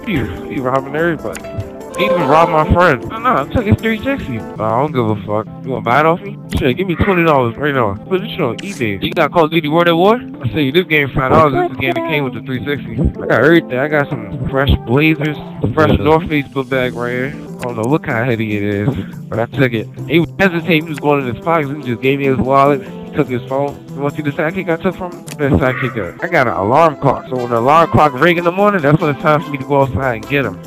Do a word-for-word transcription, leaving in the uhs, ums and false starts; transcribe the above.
You, you robbing everybody. He even robbed my friend. No, no, I took his three sixty. Uh, I don't give a fuck. You wanna buy it off me? Shit, give me twenty dollars right now. Put this shit on eBay. You got Call of Duty World at War? I say you, this game five dollars. This is the game that came with the three sixty. I got everything. I got some fresh blazers, fresh North Face book bag right here. I don't know what kind of hoodie it is, but I took it. He was hesitating. He was going in his pockets. He just gave me his wallet. Took his phone. You want to see the sidekick I took from him? That sidekick. I got an alarm clock. So when the alarm clock ring in the morning, that's when it's time for me to go outside and get him.